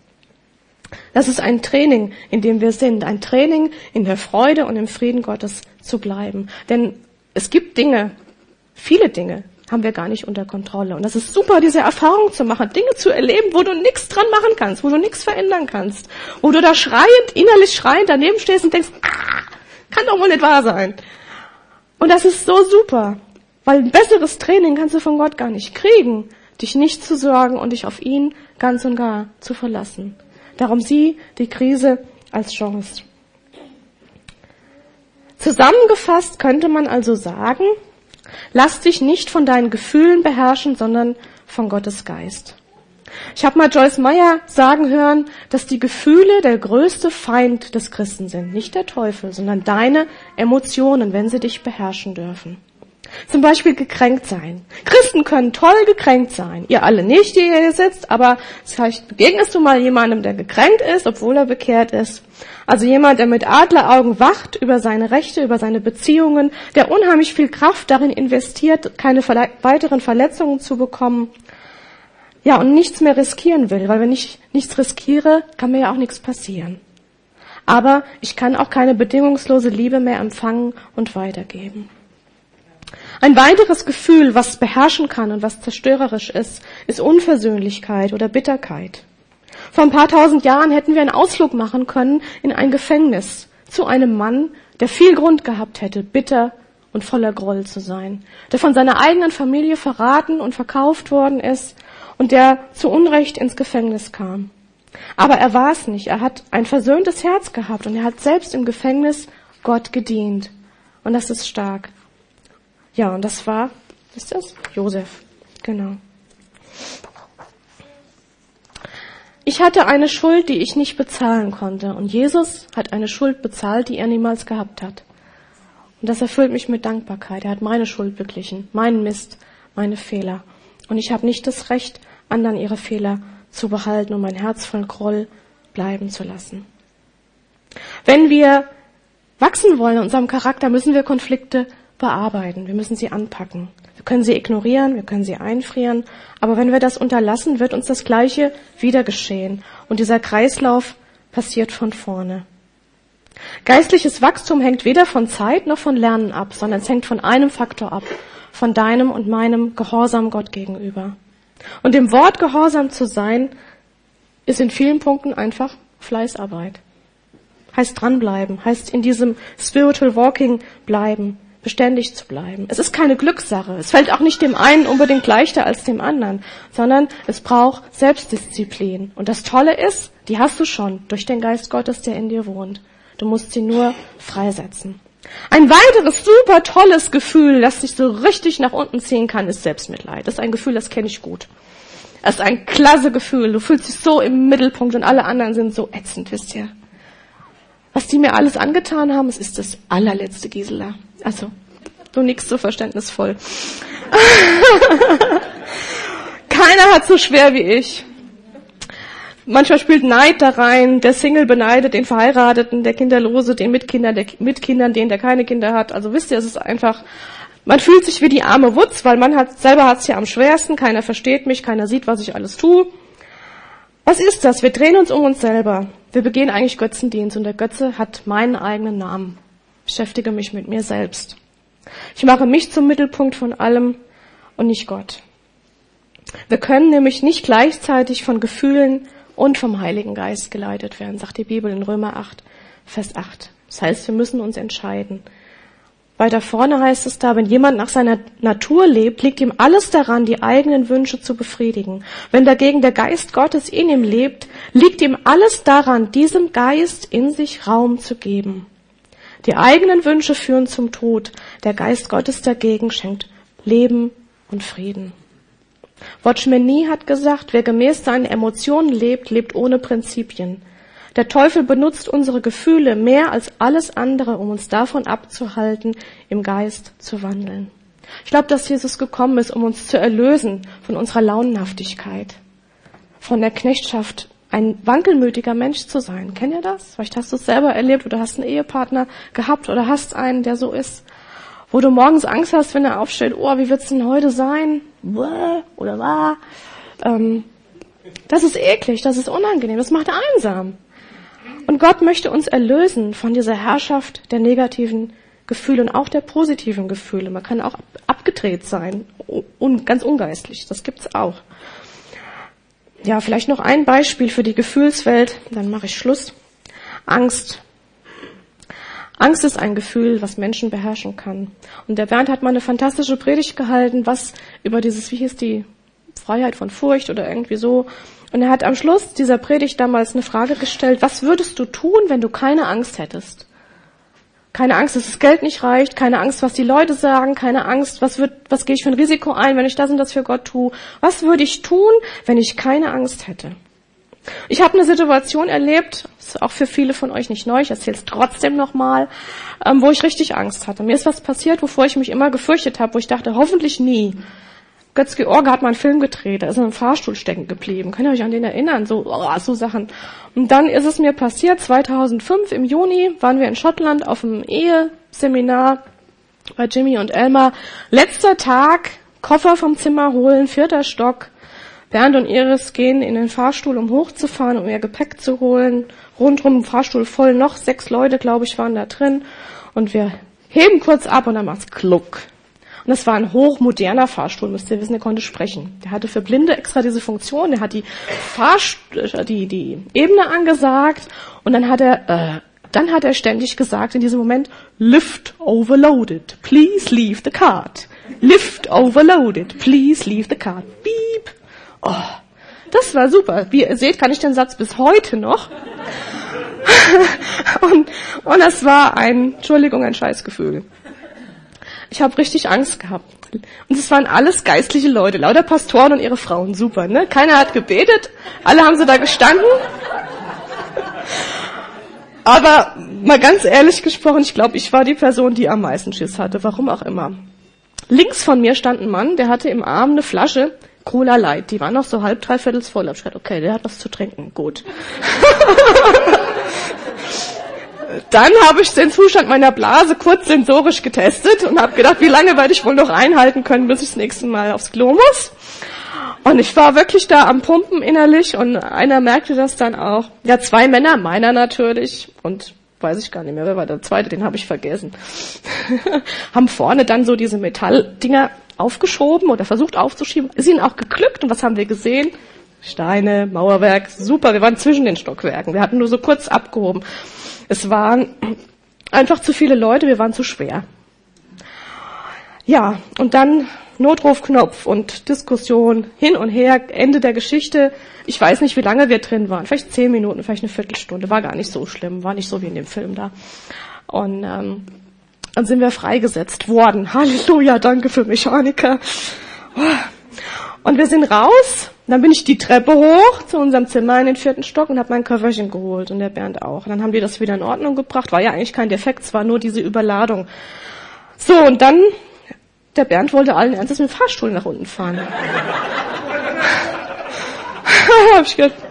Das ist ein Training, in dem wir sind, ein Training in der Freude und im Frieden Gottes zu bleiben. Denn es gibt Dinge, viele Dinge haben wir gar nicht unter Kontrolle. Und das ist super, diese Erfahrung zu machen, Dinge zu erleben, wo du nichts dran machen kannst, wo du nichts verändern kannst, wo du da innerlich schreiend daneben stehst und denkst, kann doch wohl nicht wahr sein. Und das ist so super, weil ein besseres Training kannst du von Gott gar nicht kriegen, dich nicht zu sorgen und dich auf ihn ganz und gar zu verlassen. Darum sieh die Krise als Chance. Zusammengefasst könnte man also sagen, lass dich nicht von deinen Gefühlen beherrschen, sondern von Gottes Geist. Ich habe mal Joyce Meyer sagen hören, dass die Gefühle der größte Feind des Christen sind. Nicht der Teufel, sondern deine Emotionen, wenn sie dich beherrschen dürfen. Zum Beispiel gekränkt sein. Christen können toll gekränkt sein. Ihr alle nicht, die hier sitzt, aber vielleicht begegnest du mal jemandem, der gekränkt ist, obwohl er bekehrt ist. Also jemand, der mit Adleraugen wacht über seine Rechte, über seine Beziehungen, der unheimlich viel Kraft darin investiert, keine weiteren Verletzungen zu bekommen. Ja, und nichts mehr riskieren will, weil wenn ich nichts riskiere, kann mir ja auch nichts passieren. Aber ich kann auch keine bedingungslose Liebe mehr empfangen und weitergeben. Ein weiteres Gefühl, was beherrschen kann und was zerstörerisch ist Unversöhnlichkeit oder Bitterkeit. Vor ein paar tausend Jahren hätten wir einen Ausflug machen können in ein Gefängnis zu einem Mann, der viel Grund gehabt hätte, bitter und voller Groll zu sein, der von seiner eigenen Familie verraten und verkauft worden ist und der zu Unrecht ins Gefängnis kam. Aber er war es nicht. Er hat ein versöhntes Herz gehabt und er hat selbst im Gefängnis Gott gedient. Und das ist stark. Ja, und das war, ist das? Josef. Genau. Ich hatte eine Schuld, die ich nicht bezahlen konnte. Und Jesus hat eine Schuld bezahlt, die er niemals gehabt hat. Und das erfüllt mich mit Dankbarkeit. Er hat meine Schuld beglichen, meinen Mist, meine Fehler. Und ich habe nicht das Recht, anderen ihre Fehler zu behalten und mein Herz voll Groll bleiben zu lassen. Wenn wir wachsen wollen in unserem Charakter, müssen wir Konflikte bearbeiten. Wir müssen sie anpacken. Wir können sie ignorieren, wir können sie einfrieren. Aber wenn wir das unterlassen, wird uns das Gleiche wieder geschehen. Und dieser Kreislauf passiert von vorne. Geistliches Wachstum hängt weder von Zeit noch von Lernen ab, sondern es hängt von einem Faktor ab. Von deinem und meinem Gehorsam Gott gegenüber. Und dem Wort gehorsam zu sein, ist in vielen Punkten einfach Fleißarbeit. Heißt dranbleiben, heißt in diesem Spiritual Walking bleiben, beständig zu bleiben. Es ist keine Glückssache. Es fällt auch nicht dem einen unbedingt leichter als dem anderen, sondern es braucht Selbstdisziplin. Und das Tolle ist, die hast du schon durch den Geist Gottes, der in dir wohnt. Du musst sie nur freisetzen. Ein weiteres super tolles Gefühl, das dich so richtig nach unten ziehen kann, ist Selbstmitleid. Das ist ein Gefühl, das kenne ich gut. Das ist ein klasse Gefühl. Du fühlst dich so im Mittelpunkt und alle anderen sind so ätzend, wisst ihr. Was die mir alles angetan haben, es ist das allerletzte, Gisela. Also, du nickst so verständnisvoll. Keiner hat so schwer wie ich. Manchmal spielt Neid da rein. Der Single beneidet den Verheirateten, der Kinderlose den mit Kindern, den, der keine Kinder hat. Also wisst ihr, es ist einfach, man fühlt sich wie die arme Wutz, weil man selber hat's ja am schwersten. Keiner versteht mich, keiner sieht, was ich alles tue. Was ist das? Wir drehen uns um uns selber. Wir begehen eigentlich Götzendienst und der Götze hat meinen eigenen Namen. Ich beschäftige mich mit mir selbst. Ich mache mich zum Mittelpunkt von allem und nicht Gott. Wir können nämlich nicht gleichzeitig von Gefühlen und vom Heiligen Geist geleitet werden, sagt die Bibel in Römer 8, Vers 8. Das heißt, wir müssen uns entscheiden. Weiter vorne heißt es da, wenn jemand nach seiner Natur lebt, liegt ihm alles daran, die eigenen Wünsche zu befriedigen. Wenn dagegen der Geist Gottes in ihm lebt, liegt ihm alles daran, diesem Geist in sich Raum zu geben. Die eigenen Wünsche führen zum Tod. Der Geist Gottes dagegen schenkt Leben und Frieden. Watchman Nee hat gesagt, wer gemäß seinen Emotionen lebt, lebt ohne Prinzipien. Der Teufel benutzt unsere Gefühle mehr als alles andere, um uns davon abzuhalten, im Geist zu wandeln. Ich glaube, dass Jesus gekommen ist, um uns zu erlösen von unserer Launenhaftigkeit, von der Knechtschaft, ein wankelmütiger Mensch zu sein. Kennt ihr das? Vielleicht hast du es selber erlebt oder hast einen Ehepartner gehabt oder hast einen, der so ist, wo du morgens Angst hast, wenn er aufsteht, oh, wie wird's denn heute sein? Oder war? Das ist eklig, das ist unangenehm, das macht einsam. Und Gott möchte uns erlösen von dieser Herrschaft der negativen Gefühle und auch der positiven Gefühle. Man kann auch abgedreht sein, ganz ungeistlich, das gibt's auch. Ja, vielleicht noch ein Beispiel für die Gefühlswelt, dann mache ich Schluss. Angst. Angst ist ein Gefühl, was Menschen beherrschen kann. Und der Bernd hat mal eine fantastische Predigt gehalten, was über dieses, wie hieß die, Freiheit von Furcht oder irgendwie so. Und er hat am Schluss dieser Predigt damals eine Frage gestellt, was würdest du tun, wenn du keine Angst hättest? Keine Angst, dass das Geld nicht reicht, keine Angst, was die Leute sagen, keine Angst, was gehe ich für ein Risiko ein, wenn ich das und das für Gott tue? Was würde ich tun, wenn ich keine Angst hätte? Ich habe eine Situation erlebt, ist auch für viele von euch nicht neu, ich erzähle es trotzdem nochmal, wo ich richtig Angst hatte. Mir ist was passiert, wovor ich mich immer gefürchtet habe, wo ich dachte, hoffentlich nie. Götz-George hat mal einen Film gedreht, da ist er im Fahrstuhl stecken geblieben. Könnt ihr euch an den erinnern? So Sachen. Und dann ist es mir passiert, 2005 im Juni waren wir in Schottland auf einem Eheseminar bei Jimmy und Elmar. Letzter Tag, Koffer vom Zimmer holen, 4. Stock. Bernd und Iris gehen in den Fahrstuhl, um hochzufahren, um ihr Gepäck zu holen. Rundrum im Fahrstuhl voll, noch 6 Leute, glaube ich, waren da drin. Und wir heben kurz ab und dann macht's Kluck. Und das war ein hochmoderner Fahrstuhl, müsst ihr wissen, der konnte sprechen. Der hatte für Blinde extra diese Funktion, der hat die Ebene angesagt und dann hat er ständig gesagt in diesem Moment, Lift overloaded, please leave the cart. Lift overloaded, please leave the cart. Beep. Oh, das war super. Wie ihr seht, kann ich den Satz bis heute noch. und das war ein Scheißgefühl. Ich habe richtig Angst gehabt. Und es waren alles geistliche Leute, lauter Pastoren und ihre Frauen, super, ne? Keiner hat gebetet, alle haben sie da gestanden. Aber mal ganz ehrlich gesprochen, ich glaube, ich war die Person, die am meisten Schiss hatte, warum auch immer. Links von mir stand ein Mann, der hatte im Arm eine Flasche Cola Light, die war noch so halb, dreiviertel voll. Ich hab gedacht, okay, der hat was zu trinken, gut. Dann habe ich den Zustand meiner Blase kurz sensorisch getestet und habe gedacht, wie lange werde ich wohl noch einhalten können, bis ich das nächste Mal aufs Klo muss. Und ich war wirklich da am Pumpen innerlich und einer merkte das dann auch. Ja, 2 Männer, meiner natürlich und weiß ich gar nicht mehr, wer war der zweite, den habe ich vergessen. Haben vorne dann so diese Metalldinger aufgeschoben oder versucht aufzuschieben. Ist ihnen auch geglückt und was haben wir gesehen? Steine, Mauerwerk, super, wir waren zwischen den Stockwerken. Wir hatten nur so kurz abgehoben. Es waren einfach zu viele Leute, wir waren zu schwer. Ja, und dann Notrufknopf und Diskussion hin und her, Ende der Geschichte. Ich weiß nicht, wie lange wir drin waren. Vielleicht 10 Minuten, vielleicht eine Viertelstunde. War gar nicht so schlimm, war nicht so wie in dem Film da. Und dann sind wir freigesetzt worden. Halleluja, danke für Mechaniker. Und wir sind raus. Dann bin ich die Treppe hoch zu unserem Zimmer in den 4. Stock und habe mein Köfferchen geholt und der Bernd auch. Und dann haben wir das wieder in Ordnung gebracht. War ja eigentlich kein Defekt, es war nur diese Überladung. So, und dann, der Bernd wollte allen Ernstes mit dem Fahrstuhl nach unten fahren. Hab ich gedacht,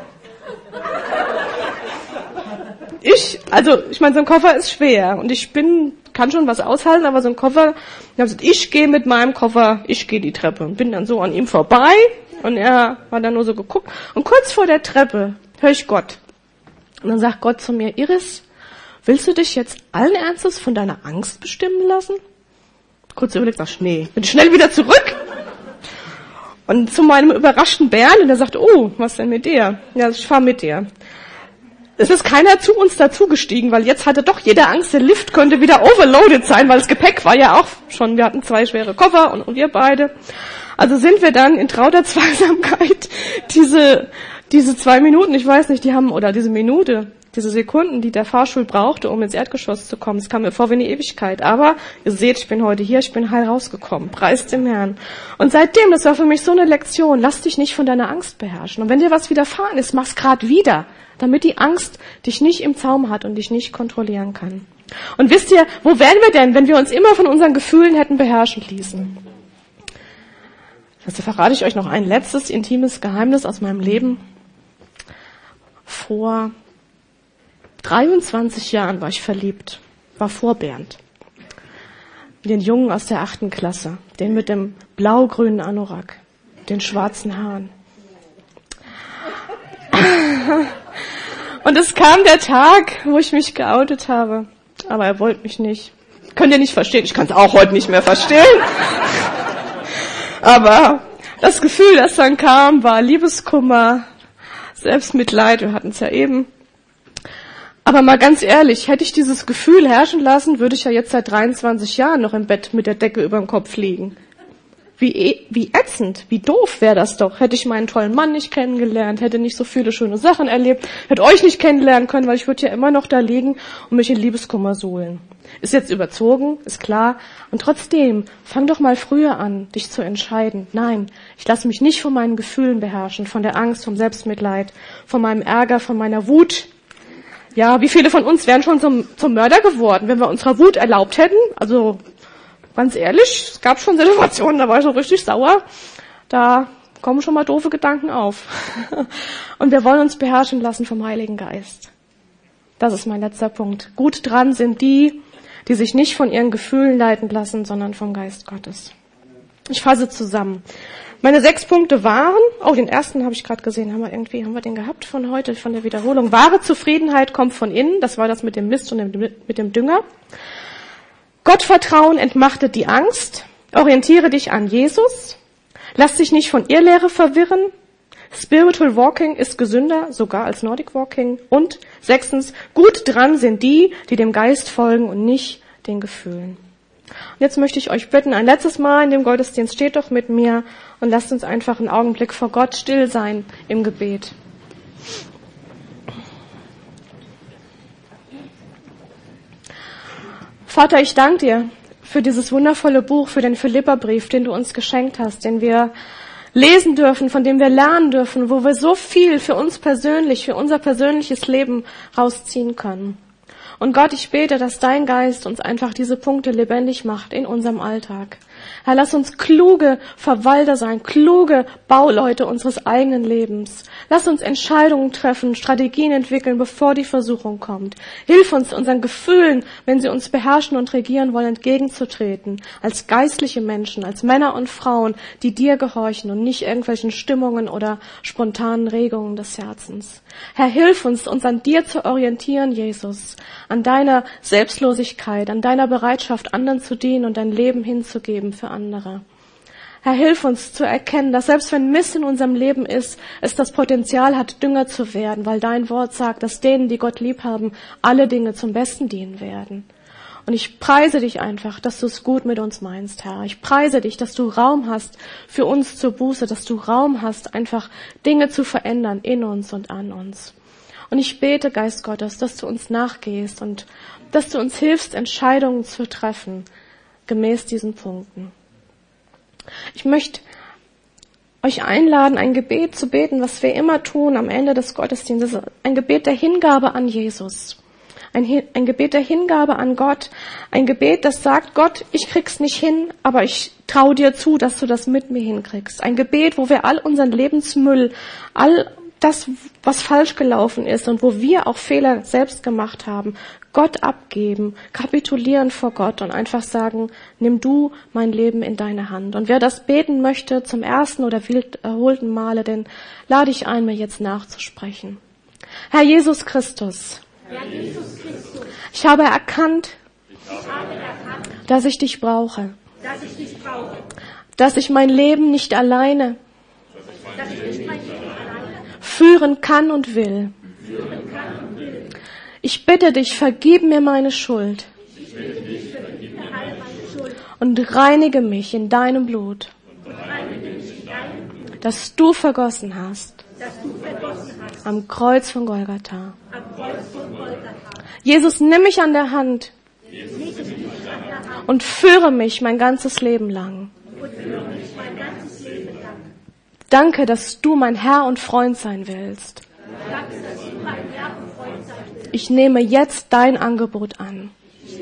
ich meine, so ein Koffer ist schwer und kann schon was aushalten, aber so ein Koffer, ich gehe mit meinem Koffer, ich gehe die Treppe und bin dann so an ihm vorbei und er hat dann nur so geguckt und kurz vor der Treppe höre ich Gott. Und dann sagt Gott zu mir, Iris, willst du dich jetzt allen Ernstes von deiner Angst bestimmen lassen? Kurz überlegt, sag ich, nee, bin schnell wieder zurück. Und zu meinem überraschten Bernd und er sagt, oh, was denn mit dir? Ja, ich fahre mit dir. Es ist keiner zu uns dazugestiegen, weil jetzt hatte doch jeder Angst, der Lift könnte wieder overloaded sein, weil das Gepäck war ja auch schon, wir hatten 2 schwere Koffer und wir beide. Also sind wir dann in trauter Zweisamkeit diese 2 Minuten, ich weiß nicht, diese Minute, diese Sekunden, die der Fahrstuhl brauchte, um ins Erdgeschoss zu kommen. Es kam mir vor wie eine Ewigkeit. Aber ihr seht, ich bin heute hier, ich bin heil rausgekommen. Preis dem Herrn. Und seitdem, das war für mich so eine Lektion, lass dich nicht von deiner Angst beherrschen. Und wenn dir was widerfahren ist, mach's grad wieder, damit die Angst dich nicht im Zaum hat und dich nicht kontrollieren kann. Und wisst ihr, wo wären wir denn, wenn wir uns immer von unseren Gefühlen hätten beherrschen ließen? Also verrate ich euch noch ein letztes intimes Geheimnis aus meinem Leben. Vor 23 Jahren war ich verliebt, war vor Bernd. Den Jungen aus der 8. Klasse, den mit dem blau-grünen Anorak, den schwarzen Haaren. Und es kam der Tag, wo ich mich geoutet habe. Aber er wollte mich nicht. Könnt ihr nicht verstehen? Ich kann es auch heute nicht mehr verstehen. Aber das Gefühl, das dann kam, war Liebeskummer, Selbstmitleid. Wir hatten es ja eben. Aber mal ganz ehrlich, hätte ich dieses Gefühl herrschen lassen, würde ich ja jetzt seit 23 Jahren noch im Bett mit der Decke über dem Kopf liegen. Wie ätzend, wie doof wäre das doch. Hätte ich meinen tollen Mann nicht kennengelernt, hätte nicht so viele schöne Sachen erlebt, hätte euch nicht kennenlernen können, weil ich würde ja immer noch da liegen und mich in Liebeskummer suhlen. Ist jetzt überzogen, ist klar. Und trotzdem, fang doch mal früher an, dich zu entscheiden. Nein, ich lasse mich nicht von meinen Gefühlen beherrschen, von der Angst, vom Selbstmitleid, von meinem Ärger, von meiner Wut. Ja, wie viele von uns wären schon zum Mörder geworden, wenn wir unserer Wut erlaubt hätten? Also ganz ehrlich, es gab schon Situationen, da war ich so richtig sauer. Da kommen schon mal doofe Gedanken auf. Und wir wollen uns beherrschen lassen vom Heiligen Geist. Das ist mein letzter Punkt. Gut dran sind die sich nicht von ihren Gefühlen leiten lassen, sondern vom Geist Gottes. Ich fasse zusammen. Meine 6 Punkte waren, den ersten habe ich gerade gesehen, haben wir den gehabt von heute, von der Wiederholung. Wahre Zufriedenheit kommt von innen, das war das mit dem Mist und mit dem Dünger. Gottvertrauen entmachtet die Angst. Orientiere dich an Jesus. Lass dich nicht von Irrlehre verwirren. Spiritual Walking ist gesünder, sogar als Nordic Walking. Und 6. Gut dran sind die dem Geist folgen und nicht den Gefühlen. Und jetzt möchte ich euch bitten, ein letztes Mal in dem Gottesdienst steht doch mit mir und lasst uns einfach einen Augenblick vor Gott still sein im Gebet. Vater, ich danke dir für dieses wundervolle Buch, für den Philipperbrief, den du uns geschenkt hast, den wir lesen dürfen, von dem wir lernen dürfen, wo wir so viel für uns persönlich, für unser persönliches Leben rausziehen können. Und Gott, ich bete, dass dein Geist uns einfach diese Punkte lebendig macht in unserem Alltag. Herr, lass uns kluge Verwalter sein, kluge Bauleute unseres eigenen Lebens. Lass uns Entscheidungen treffen, Strategien entwickeln, bevor die Versuchung kommt. Hilf uns, unseren Gefühlen, wenn sie uns beherrschen und regieren wollen, entgegenzutreten. Als geistliche Menschen, als Männer und Frauen, die dir gehorchen und nicht irgendwelchen Stimmungen oder spontanen Regungen des Herzens. Herr, hilf uns, uns an dir zu orientieren, Jesus, an deiner Selbstlosigkeit, an deiner Bereitschaft, anderen zu dienen und dein Leben hinzugeben für andere. Herr, hilf uns zu erkennen, dass selbst wenn Mist in unserem Leben ist, es das Potenzial hat, Dünger zu werden, weil dein Wort sagt, dass denen, die Gott lieb haben, alle Dinge zum Besten dienen werden. Und ich preise dich einfach, dass du es gut mit uns meinst, Herr. Ich preise dich, dass du Raum hast für uns zur Buße, dass du Raum hast, einfach Dinge zu verändern in uns und an uns. Und ich bete, Geist Gottes, dass du uns nachgehst und dass du uns hilfst, Entscheidungen zu treffen, gemäß diesen Punkten. Ich möchte euch einladen, ein Gebet zu beten, was wir immer tun am Ende des Gottesdienstes. Ein Gebet der Hingabe an Jesus. Ein Gebet der Hingabe an Gott. Ein Gebet, das sagt, Gott, ich krieg's nicht hin, aber ich traue dir zu, dass du das mit mir hinkriegst. Ein Gebet, wo wir all unseren Lebensmüll, all das, was falsch gelaufen ist und wo wir auch Fehler selbst gemacht haben, Gott abgeben, kapitulieren vor Gott und einfach sagen, nimm du mein Leben in deine Hand. Und wer das beten möchte zum ersten oder wiederholten Male, den lade ich ein, mir jetzt nachzusprechen. Herr Jesus Christus, ich habe erkannt, dass ich dich brauche, dass ich mein Leben nicht alleine führen kann und will. Ich bitte dich, vergib mir meine Schuld und reinige mich in deinem Blut, das du vergossen hast am Kreuz von Golgatha. Jesus, nimm mich an der Hand und führe mich mein ganzes Leben lang. Danke, dass du mein Herr und Freund sein willst. Ich nehme jetzt dein Angebot an.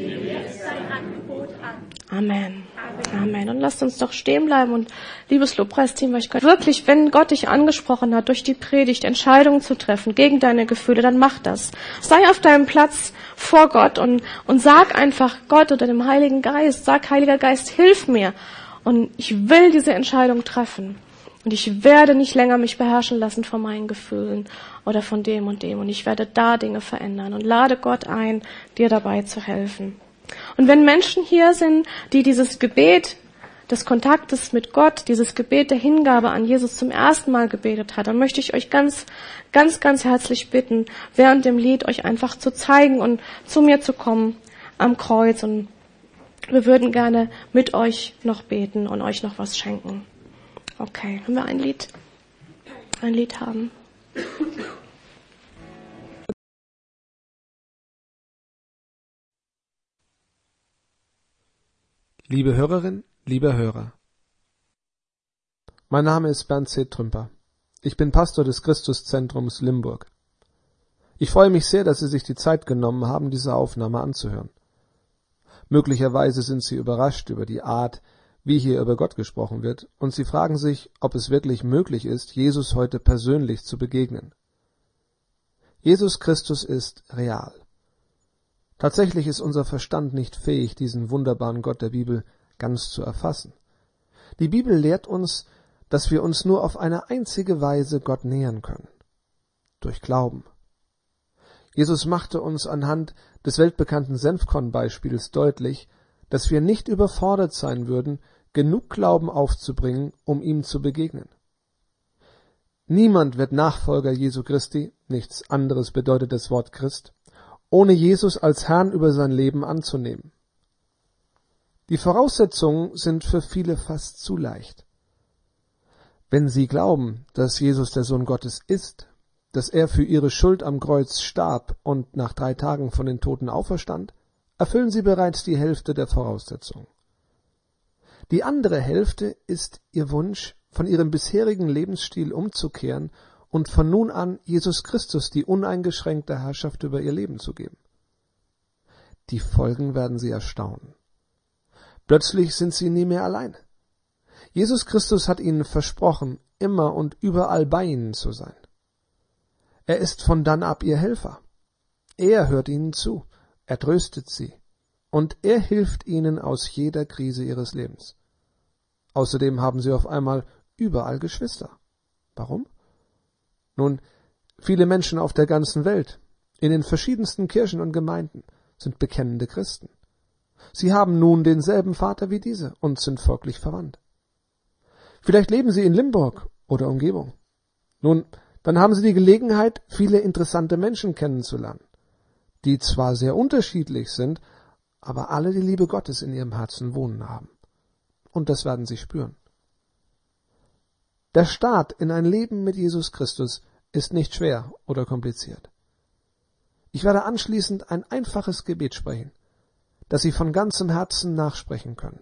Amen. Amen. Und lasst uns doch stehen bleiben und liebes Lobpreisteam, weil ich wirklich, wenn Gott dich angesprochen hat, durch die Predigt Entscheidungen zu treffen gegen deine Gefühle, dann mach das. Sei auf deinem Platz vor Gott und sag einfach Gott oder dem Heiligen Geist, sag, Heiliger Geist, hilf mir. Und ich will diese Entscheidung treffen. Und ich werde nicht länger mich beherrschen lassen von meinen Gefühlen oder von dem und dem. Und ich werde da Dinge verändern und lade Gott ein, dir dabei zu helfen. Und wenn Menschen hier sind, die dieses Gebet des Kontaktes mit Gott, dieses Gebet der Hingabe an Jesus zum ersten Mal gebetet hat, dann möchte ich euch ganz, ganz, ganz herzlich bitten, während dem Lied euch einfach zu zeigen und zu mir zu kommen am Kreuz. Und wir würden gerne mit euch noch beten und euch noch was schenken. Okay, können wir ein Lied haben? Liebe Hörerin, lieber Hörer. Mein Name ist Bernd C. Trümper. Ich bin Pastor des Christuszentrums Limburg. Ich freue mich sehr, dass Sie sich die Zeit genommen haben, diese Aufnahme anzuhören. Möglicherweise sind Sie überrascht über die Art, wie hier über Gott gesprochen wird, und Sie fragen sich, ob es wirklich möglich ist, Jesus heute persönlich zu begegnen. Jesus Christus ist real. Tatsächlich ist unser Verstand nicht fähig, diesen wunderbaren Gott der Bibel ganz zu erfassen. Die Bibel lehrt uns, dass wir uns nur auf eine einzige Weise Gott nähern können: durch Glauben. Jesus machte uns anhand des weltbekannten Senfkorn-Beispiels deutlich, dass wir nicht überfordert sein würden, genug Glauben aufzubringen, um ihm zu begegnen. Niemand wird Nachfolger Jesu Christi, nichts anderes bedeutet das Wort Christ, ohne Jesus als Herrn über sein Leben anzunehmen. Die Voraussetzungen sind für viele fast zu leicht. Wenn sie glauben, dass Jesus der Sohn Gottes ist, dass er für ihre Schuld am Kreuz starb und nach 3 Tagen von den Toten auferstand, erfüllen Sie bereits die Hälfte der Voraussetzungen. Die andere Hälfte ist Ihr Wunsch, von Ihrem bisherigen Lebensstil umzukehren und von nun an Jesus Christus die uneingeschränkte Herrschaft über Ihr Leben zu geben. Die Folgen werden Sie erstaunen. Plötzlich sind Sie nie mehr allein. Jesus Christus hat Ihnen versprochen, immer und überall bei Ihnen zu sein. Er ist von dann ab Ihr Helfer. Er hört Ihnen zu, er tröstet Sie und er hilft Ihnen aus jeder Krise Ihres Lebens. Außerdem haben Sie auf einmal überall Geschwister. Warum? Nun, viele Menschen auf der ganzen Welt, in den verschiedensten Kirchen und Gemeinden, sind bekennende Christen. Sie haben nun denselben Vater wie diese und sind folglich verwandt. Vielleicht leben Sie in Limburg oder Umgebung. Nun, dann haben Sie die Gelegenheit, viele interessante Menschen kennenzulernen, die zwar sehr unterschiedlich sind, aber alle die Liebe Gottes in ihrem Herzen wohnen haben. Und das werden Sie spüren. Der Start in ein Leben mit Jesus Christus ist nicht schwer oder kompliziert. Ich werde anschließend ein einfaches Gebet sprechen, das Sie von ganzem Herzen nachsprechen können.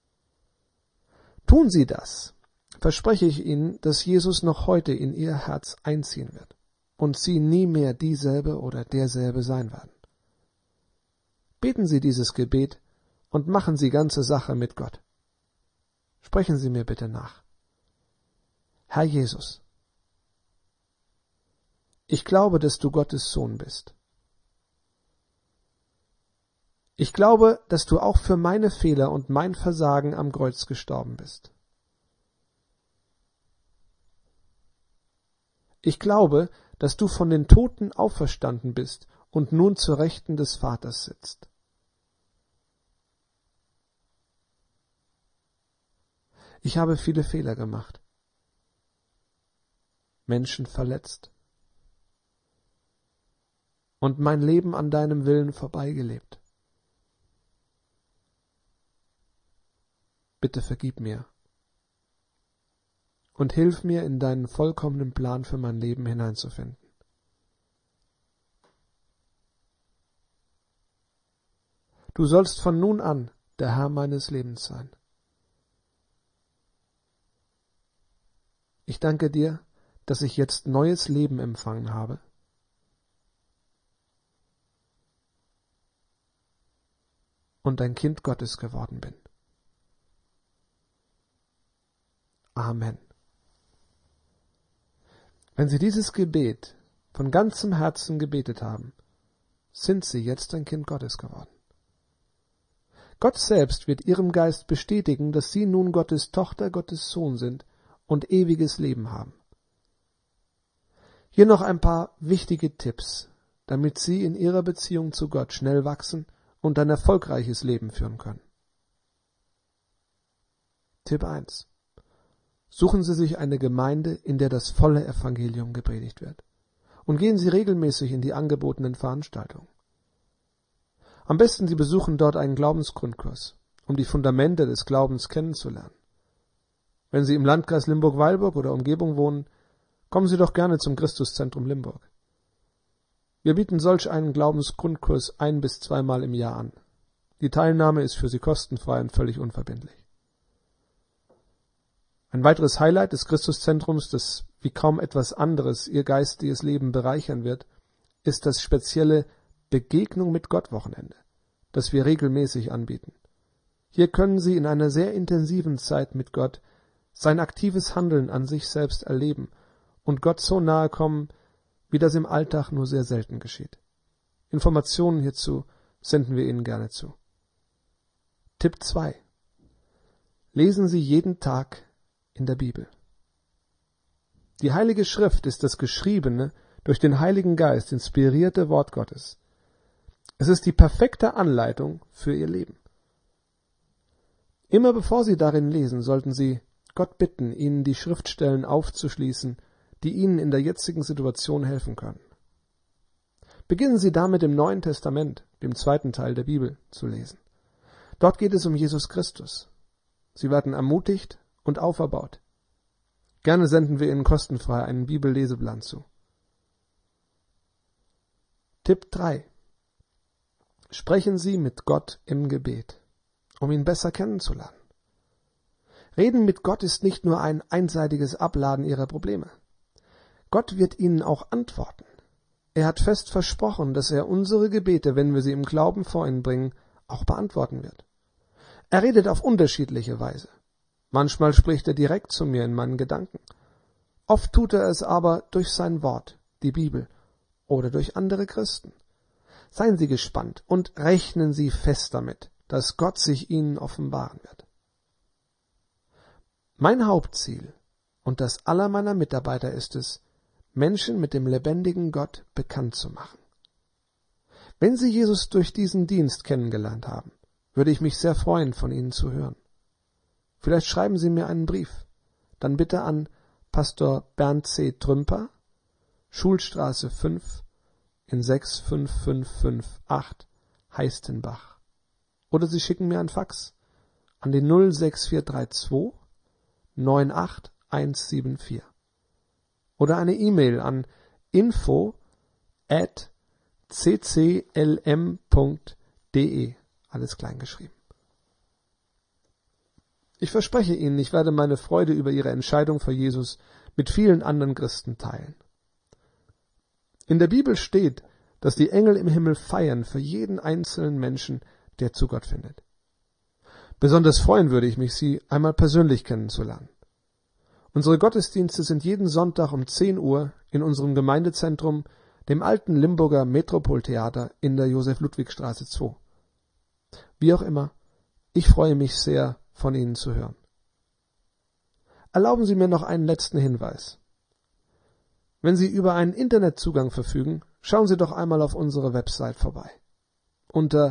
Tun Sie das, verspreche ich Ihnen, dass Jesus noch heute in Ihr Herz einziehen wird und Sie nie mehr dieselbe oder derselbe sein werden. Beten Sie dieses Gebet und machen Sie ganze Sache mit Gott. Sprechen Sie mir bitte nach. Herr Jesus, ich glaube, dass du Gottes Sohn bist. Ich glaube, dass du auch für meine Fehler und mein Versagen am Kreuz gestorben bist. Ich glaube, dass du von den Toten auferstanden bist und nun zur Rechten des Vaters sitzt. Ich habe viele Fehler gemacht, Menschen verletzt und mein Leben an deinem Willen vorbeigelebt. Bitte vergib mir und hilf mir, in deinen vollkommenen Plan für mein Leben hineinzufinden. Du sollst von nun an der Herr meines Lebens sein. Ich danke dir, dass ich jetzt neues Leben empfangen habe. Und ein Kind Gottes geworden bin. Amen. Wenn Sie dieses Gebet von ganzem Herzen gebetet haben, sind Sie jetzt ein Kind Gottes geworden. Gott selbst wird Ihrem Geist bestätigen, dass Sie nun Gottes Tochter, Gottes Sohn sind und ewiges Leben haben. Hier noch ein paar wichtige Tipps, damit Sie in Ihrer Beziehung zu Gott schnell wachsen und ein erfolgreiches Leben führen können. Tipp 1. Suchen Sie sich eine Gemeinde, in der das volle Evangelium gepredigt wird. Und gehen Sie regelmäßig in die angebotenen Veranstaltungen. Am besten Sie besuchen dort einen Glaubensgrundkurs, um die Fundamente des Glaubens kennenzulernen. Wenn Sie im Landkreis Limburg-Weilburg oder Umgebung wohnen, kommen Sie doch gerne zum Christuszentrum Limburg. Wir bieten solch einen Glaubensgrundkurs 1- bis 2-mal im Jahr an. Die Teilnahme ist für Sie kostenfrei und völlig unverbindlich. Ein weiteres Highlight des Christuszentrums, das wie kaum etwas anderes Ihr geistiges Leben bereichern wird, ist das spezielle Begegnung mit Gott Wochenende, das wir regelmäßig anbieten. Hier können Sie in einer sehr intensiven Zeit mit Gott sein aktives Handeln an sich selbst erleben und Gott so nahe kommen, wie das im Alltag nur sehr selten geschieht. Informationen hierzu senden wir Ihnen gerne zu. Tipp 2. Lesen Sie jeden Tag in der Bibel. Die Heilige Schrift ist das geschriebene, durch den Heiligen Geist inspirierte Wort Gottes. Es ist die perfekte Anleitung für Ihr Leben. Immer bevor Sie darin lesen, sollten Sie Gott bitten, Ihnen die Schriftstellen aufzuschließen, die Ihnen in der jetzigen Situation helfen können. Beginnen Sie damit im Neuen Testament, dem 2. Teil der Bibel, zu lesen. Dort geht es um Jesus Christus. Sie werden ermutigt und auferbaut. Gerne senden wir Ihnen kostenfrei einen Bibelleseplan zu. Tipp 3. Sprechen Sie mit Gott im Gebet, um ihn besser kennenzulernen. Reden mit Gott ist nicht nur ein einseitiges Abladen Ihrer Probleme. Gott wird Ihnen auch antworten. Er hat fest versprochen, dass er unsere Gebete, wenn wir sie im Glauben vor ihn bringen, auch beantworten wird. Er redet auf unterschiedliche Weise. Manchmal spricht er direkt zu mir in meinen Gedanken. Oft tut er es aber durch sein Wort, die Bibel, oder durch andere Christen. Seien Sie gespannt und rechnen Sie fest damit, dass Gott sich Ihnen offenbaren wird. Mein Hauptziel und das aller meiner Mitarbeiter ist es, Menschen mit dem lebendigen Gott bekannt zu machen. Wenn Sie Jesus durch diesen Dienst kennengelernt haben, würde ich mich sehr freuen, von Ihnen zu hören. Vielleicht schreiben Sie mir einen Brief, dann bitte an Pastor Bernd C. Trümper, Schulstraße 5 in 65558 Heistenbach. Oder Sie schicken mir ein Fax an die 06432 98174. Oder eine E-Mail an info@cclm.de, alles klein geschrieben. Ich verspreche Ihnen, ich werde meine Freude über Ihre Entscheidung für Jesus mit vielen anderen Christen teilen. In der Bibel steht, dass die Engel im Himmel feiern für jeden einzelnen Menschen, der zu Gott findet. Besonders freuen würde ich mich, Sie einmal persönlich kennenzulernen. Unsere Gottesdienste sind jeden Sonntag um 10 Uhr in unserem Gemeindezentrum, dem alten Limburger Metropoltheater in der Josef-Ludwig-Straße 2. Wie auch immer, ich freue mich sehr, von Ihnen zu hören. Erlauben Sie mir noch einen letzten Hinweis. Wenn Sie über einen Internetzugang verfügen, schauen Sie doch einmal auf unsere Website vorbei. Unter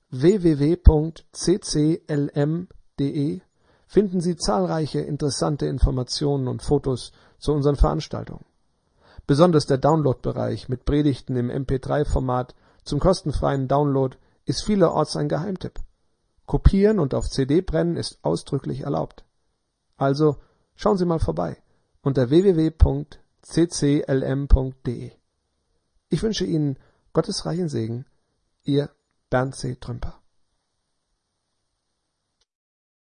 www.cclm.de finden Sie zahlreiche interessante Informationen und Fotos zu unseren Veranstaltungen. Besonders der Download-Bereich mit Predigten im MP3-Format zum kostenfreien Download ist vielerorts ein Geheimtipp. Kopieren und auf CD brennen ist ausdrücklich erlaubt. Also schauen Sie mal vorbei unter www.cclm.de. Ich wünsche Ihnen Gottes reichen Segen, Ihr Bernd C. Trümper.